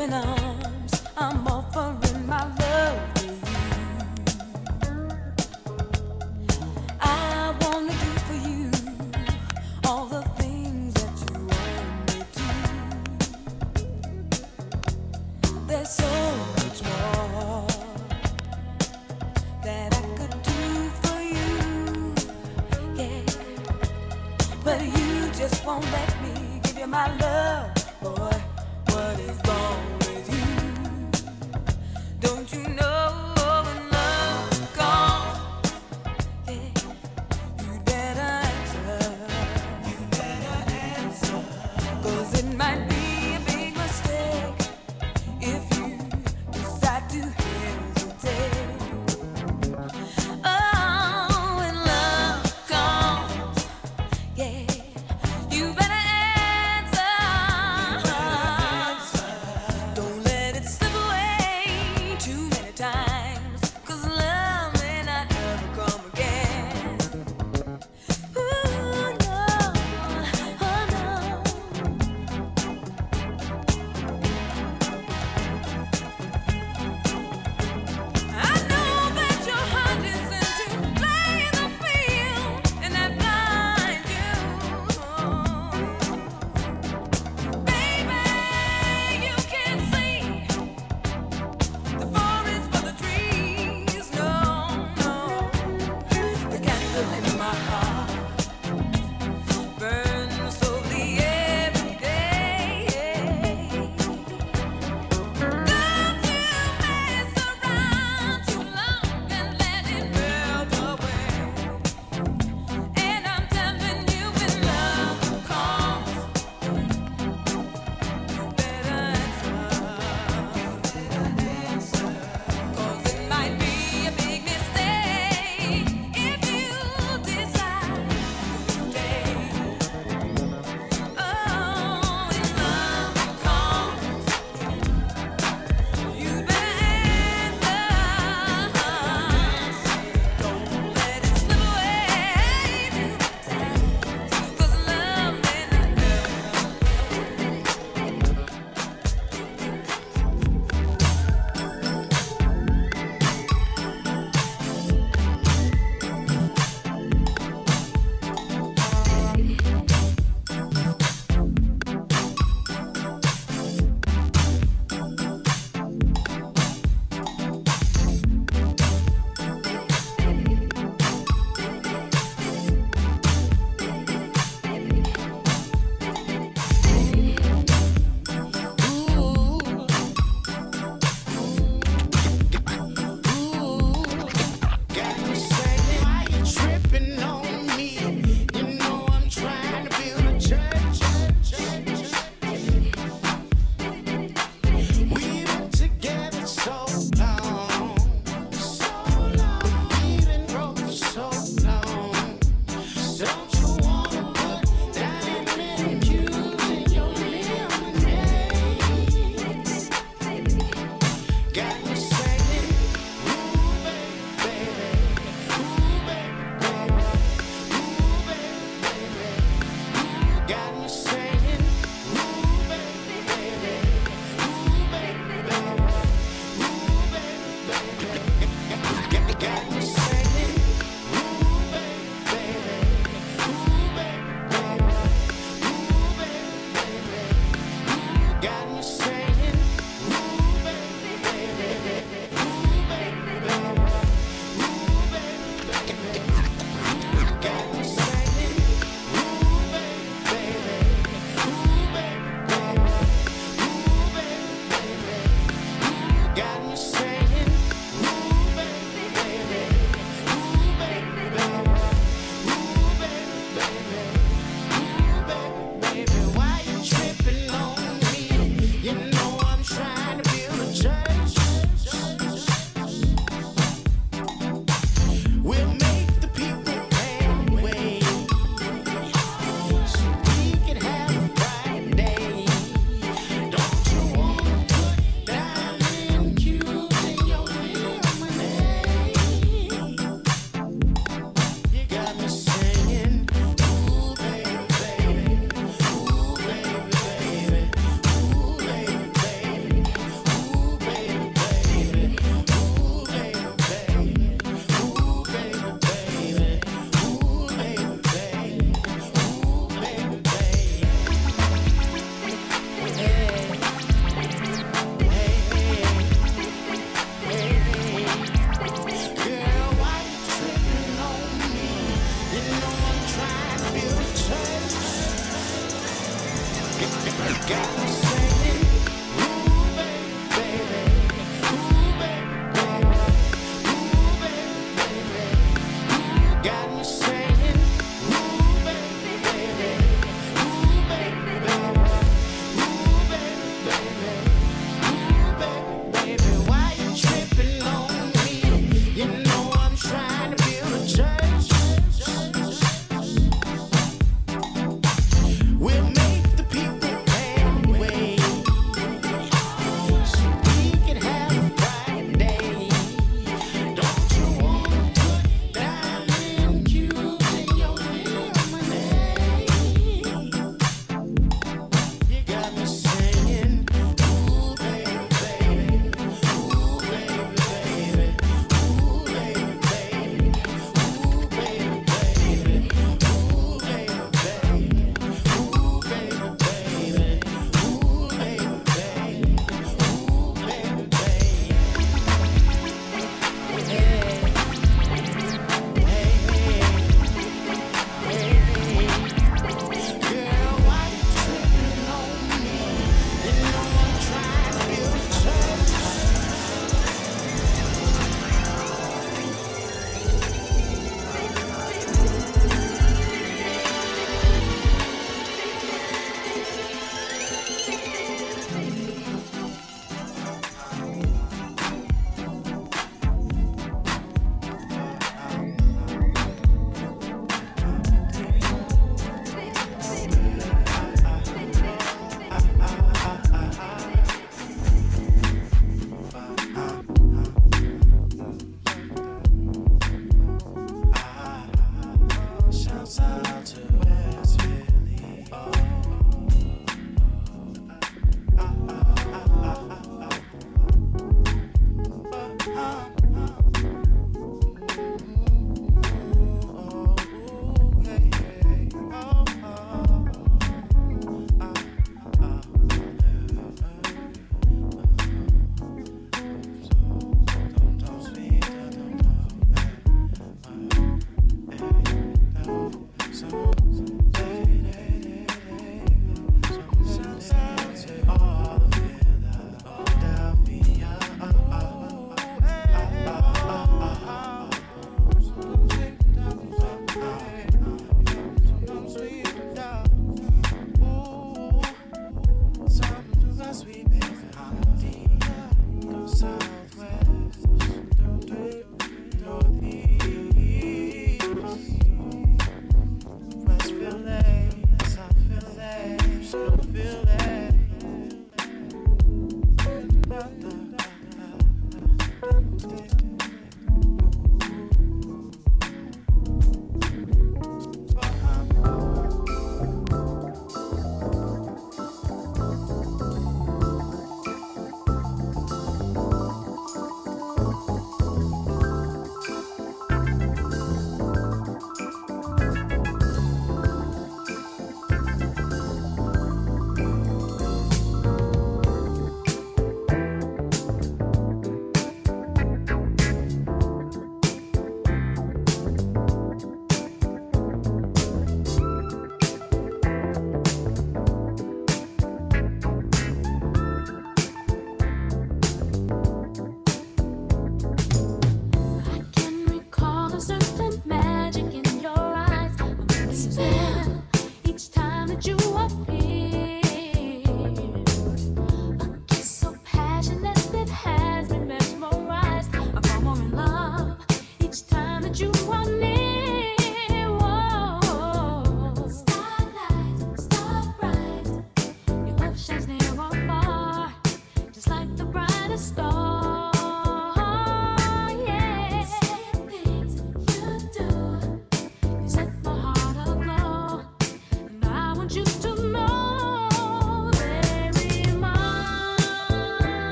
arms, I'm offering my love to you. I wanna do for you all the things that you want me to. There's so much more that I could do for you, yeah. But you just won't let me give you my love, boy. What is wrong with you?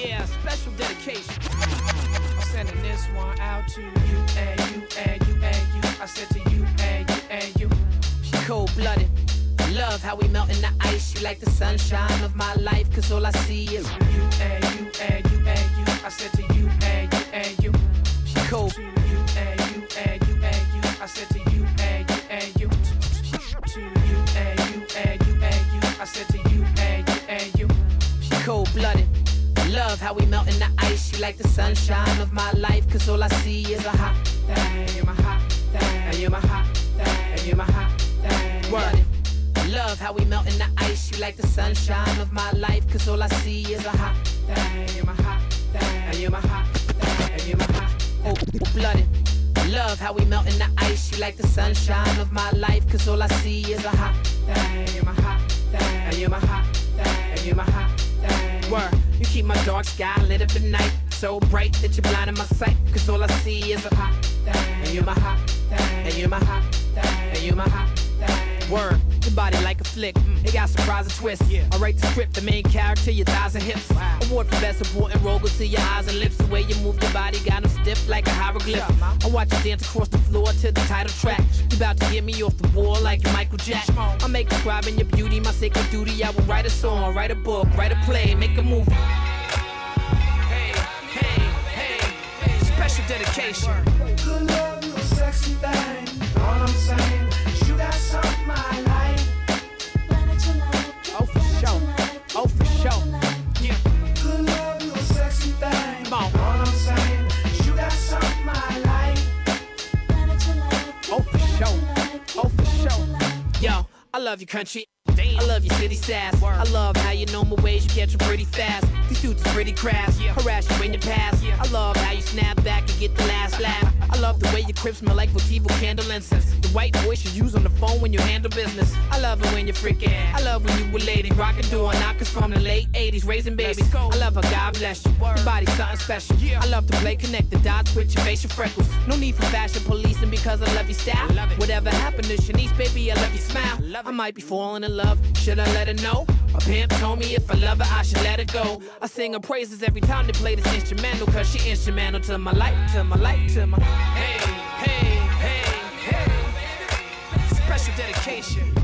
Yeah, special dedication. I'm sending this one out to you and you and you and you. I said to you and you and you. She cold-blooded. Love how we melt in the ice. You like the sunshine of my life, cause all I see is you and you and you and you. I said to you and you and you. She cold to you and you and you and you. I said to you and you and you. She to you and you and you and you. I said to you and you and you. She cold-blooded. Love how we melt in the ice. You like the sunshine of my life, cause all I see is a hot thing. You're my hot thing. And you're my hot thing. And you're my hot thing. Word. Love how we melt in the ice. You like the sunshine of my life, cause all I see is a hot thing. You're my hot thing. And you're my hot thing. And you're my hot blooded. Love how we melt in the ice. You like the sunshine of my life, cause all I see is a hot thing. You're my hot thing. And you're my hot thing. And you're my hot thing. Word. You keep my dark sky lit up at night, so bright that you're blinding my sight, cause all I see is a hot thing. And you're my hot thing. And you're my hot thing. And you're my hot thing. Word. Your body like a flick, it got surprise and twist. I write the script, the main character, your thighs and hips. Award for best supporting role, go to your eyes and lips. The way you move your body got them stiff like a hieroglyph. I watch you dance across the floor to the title track. You about to get me off the wall like Michael Jackson. I make describing your beauty my sacred duty. I will write a song, write a book, write a play, make a movie. Hey, hey, hey, special dedication. Good love, you a sexy thing. All I'm saying is you got something I like. Oh, for sure. Oh, for sure. Yeah. Good love, you a sexy thing. Come on. All I'm saying is you got something I like. Oh, for sure. Oh, for sure. Yo, I love your country. I love your city sass. I love how you know my ways, you catch them pretty fast. These dudes is pretty crass, harass you when you pass. I love how you snap back and get the last laugh. I love the way your crib smell like Votivo candle incense. The white voice you use on the phone when you handle business. I love it when you're freaking. I love when you were lady, rockin' door knockers from the late 80s, raising babies. I love how God bless you. Your body's something special. I love to play connect the dots with your facial freckles. No need for fashion policing because I love your style. Whatever happened to Shanice, baby, I love your smile. I might be falling in love. Should I let her know? My pimp told me if I love her, I should let her go. I sing her praises every time they play this instrumental, cause she instrumental to my life, to my life, to my... Hey, hey, hey, hey. Special dedication.